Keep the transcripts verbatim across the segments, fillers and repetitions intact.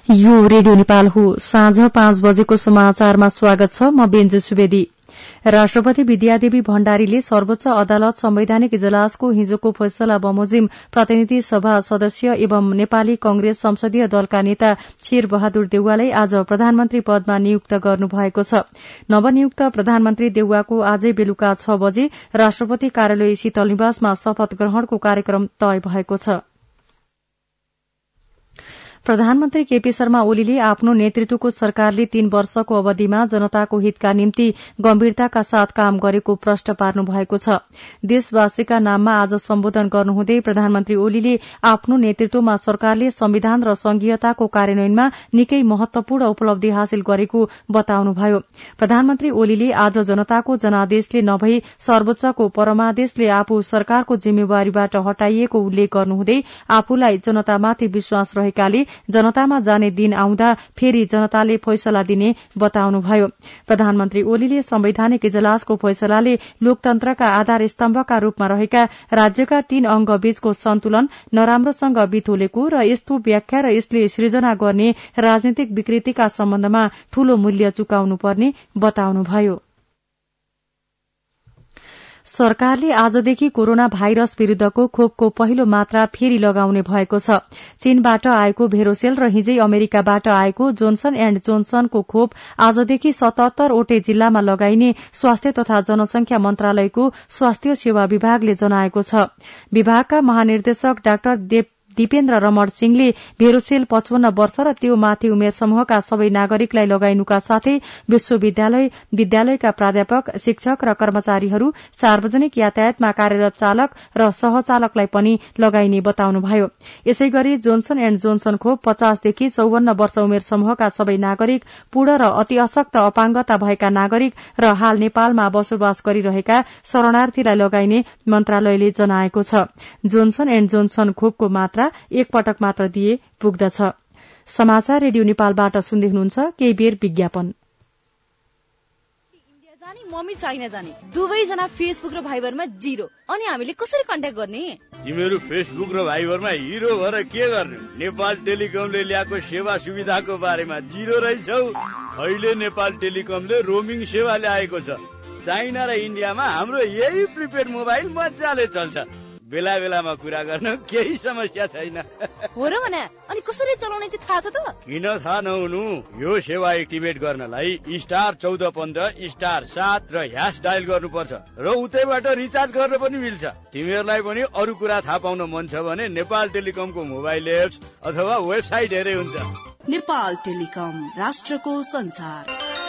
यो रेडियो नेपाल हो। साँझ पाँच बजेको समाचारमा स्वागत छ। म बेन्जु सुवेदी। राष्ट्रपति विद्यादेवी भण्डारीले सर्वोच्च अदालत संवैधानिक इजलासको हिजोको फैसला बमोजिम प्रतिनिधि सभा सदस्य एवं नेपाली कंग्रेस संसदीय दलका नेता शेर बहादुर देउवालाई आज प्रधानमन्त्री पदमा नियुक्त गर्नुभएको छ। नवनियुक्त प्रधानमन्त्री देउवाको आजै बेलुका छ बजे राष्ट्रपति कार्यालय शीतल निवासमा शपथ ग्रहणको कार्यक्रम तय भएको छ। प्रधानमन्त्री केपी शर्मा ओलीले आफ्नो नेतृत्वको सरकारले तीन वर्षको अवधिमा जनताको हितका निम्ति गम्भीरताका साथ काम गरेको प्रश्न पार्नु भएको छ। देशवासीका नाममा आज सम्बोधन गर्नुहुँदै प्रधानमन्त्री ओलीले आफ्नो नेतृत्वमा सरकारले संविधान र संघीयताको कार्यान्वयनमा निकै महत्वपूर्ण उपलब्धि हासिल गरेको बताउनुभयो। प्रधानमन्त्री ओलीले आज जनताको जनादेशले नभई सर्वोच्चको परमादेशले आफू सरकारको जिम्मेवारीबाट हटाइएको उल्लेख गर्नुहुँदै आफूलाई जनतामाथि विश्वास रहेकाले जनतामा जाने दिन आउँदा फेरि जनताले फैसला दिने बताउनुभयो। प्रधानमन्त्री ओलीले संवैधानिक इजलासको फैसलाले लोकतन्त्रका आधार स्तम्भका रूपमा रहेका राज्यका तीन अंग बीचको सन्तुलन नराम्रोसँग बिथोलेको र यस्तो व्याख्या र यसले सृजना गर्ने राजनीतिक विकृतिका सम्बन्धमा ठूलो मूल्य चुकाउनुपर्ने बताउनुभयो। सरकारले आजदेखि कोरोना भाइरस विरूद्धको खोपको पहिलो मात्रा फेरि लगाउने भएको छ। चीनबाट आएको भेरोसेल र हिजै अमेरिकाबाट आएको जोन्सन एण्ड जोन्सनको खोप आजदेखि सतहत्तर वटै जिल्लामा लगाइने स्वास्थ्य तथा जनसंख्या मन्त्रालयको स्वास्थ्य सेवा विभागले जनाएको छ। विभागका महानिर्देशक डाक्टर दीपेन्द्र रमण सिंहले भेरोसेल पचपन्न वर्ष र त्यो माथि उमेर समूहका सबै नागरिकलाई लगाइनुका साथै विश्वविद्यालय विद्यालयका प्राध्यापक शिक्षक र कर्मचारीहरू सार्वजनिक यातायातमा कार्यरत चालक र सहचालकलाई पनि लगाइने बताउनुभयो। यसै गरी जोन्सन एण्ड जोन्सन खोप पचासदेखि चौवन्न वर्ष उमेर समूहका सबै नागरिक पूर्ण र अति अशक्त अपाङ्गता भएका नागरिक र हाल नेपालमा बसोबास गरिरहेका शरणार्थीलाई लगाइने मन्त्रालयले जनाएको छ। जोन्सन एण्ड जोन्सन खोपको मात्रा एक पटक मात्र दिए पुग्दछ। समाचार रेडियो नेपालबाट सुन्दै हुनुहुन्छ। केही बेर विज्ञापन। इन्डिया जाने मम्मी चाइना जाने दुवैजना फेसबुक र भाइबरमा जिरो। अनि हामीले कसरी कन्ट्याक्ट गर्ने? तिमीहरू फेसबुक र भाइबरमा हिरो भएर के गर्ने? नेपाल टेलिकमले ल्याएको सेवा सुविधाको बारेमा जिरो रहेछौ। अहिले नेपाल टेलिकमले रोमिङ सेवा ल्याएको छ। चाइना र इन्डियामा हाम्रो यही प्रिपेड मोबाइल मजाले चल्छ। बेला बेलामा कुरा गर्न केही समस्या छैन। हो र भने अनि कसरी चलाउने चाहिँ थाहा छ त? किन थाहा नहुनु? यो सेवा एक्टिभेट गर्नलाई स्टार चौध पन्ध्र स्टार सात र ह्यास डायल गर्नुपर्छ र उतैबाट रिचार्ज गर्न पनि मिल्छ। तिमीहरूलाई पनि अरू कुरा थाहा पाउन मन छ भने नेपाल टेलिकमको मोबाइल एप्स अथवा वेबसाइट हेरे हुन्छ। नेपाल टेलिकम, राष्ट्रको संचार।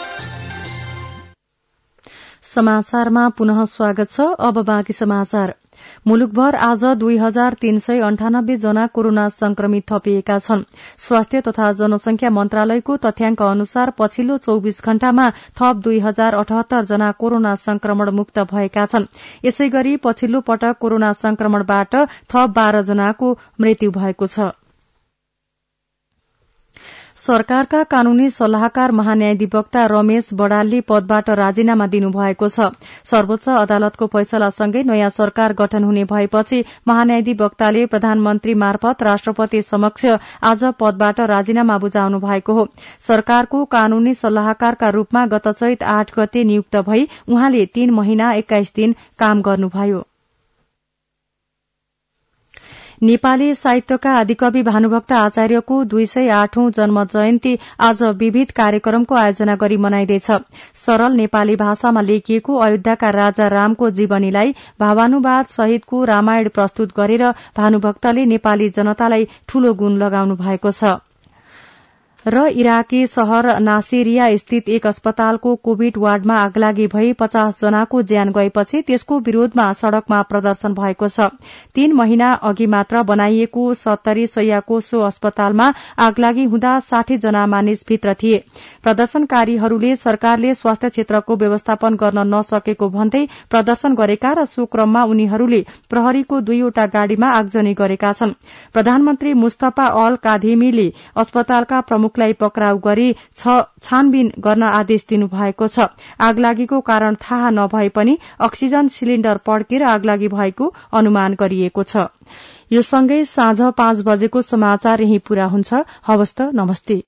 समाचारमा पुनः स्वागत छ। अब बाँकी समाचार। मुलुकभर आज दुई हजार तीन सय अन्ठानब्बे जना कोरोना संक्रमित थपिएका छन्। स्वास्थ्य तथा जनसंख्या मन्त्रालयको तथ्याङ्क अनुसार पछिल्लो चौविस घण्टामा थप दुई हजार अठहत्तर जना कोरोना संक्रमण मुक्त भएका छन्। यसै गरी पछिल्लो पटक कोरोना संक्रमणबाट थप बाह्र जनाको मृत्यु भएको छ। सरकारका कानूनी सल्लाहकार महान्यायाधिवक्ता रमेश बडालले पदबाट राजीनामा दिनुभएको छ। सर्वोच्च अदालतको फैसलासँगै नयाँ सरकार गठन हुने भएपछि महान्यायाधिवक्ताले प्रधानमन्त्री मार्फत राष्ट्रपति समक्ष आज पदबाट राजीनामा बुझाउनु भएको हो। सरकारको कानूनी सल्लाहकारका रूपमा गत चैत आठ गते नियुक्त भई उहाँले तीन महिना एक्काइस दिन काम गर्नुभयो। नेपाली साहित्यका आदिकवि भानुभक्त आचार्यको दुई सय आठौं जन्म जयन्ती आज विविध कार्यक्रमको आयोजना गरी मनाइँदैछ। सरल नेपाली भाषामा लेखिएको अयोध्याका राजा रामको जीवनीलाई भावानुवाद सहितको रामायण प्रस्तुत गरेर भानुभक्तले नेपाली जनतालाई ठूलो गुण लगाउनु भएको छ। र इराकी शहर नासिरिया स्थित एक अस्पतालको कोविड वार्डमा आगलागी भई पचास जनाको ज्यान गएपछि त्यसको विरोधमा सड़कमा प्रदर्शन भएको छ। तीन महिना अघि मात्र बनाइएको सत्तरी शैय्याको सो अस्पतालमा आगलागी हुँदा साठी जना मानिस भित्र थिए। प्रदर्शनकारीहरूले सरकारले स्वास्थ्य क्षेत्रको व्यवस्थापन गर्न नसकेको भन्दै प्रदर्शन गरेका र सो क्रममा उनीहरूले प्रहरीको दुईवटा गाड़ीमा आगजनी गरेका छन्। प्रधानमन्त्री मुस्तफा अल काधेमीले अस्पतालका प्रमुख लाई पक्राउ गरी छानबिन गर्न आदेश दिनुभएको छ। आगलागीको कारण थाहा नभए पनि अक्सिजन सिलिण्डर पड्केर आगलागी भएको अनुमान गरिएको छ। यो सँगै साँझ पाँच बजेको समाचार यही पूरा हुन्छ। हवस् त, नमस्ते।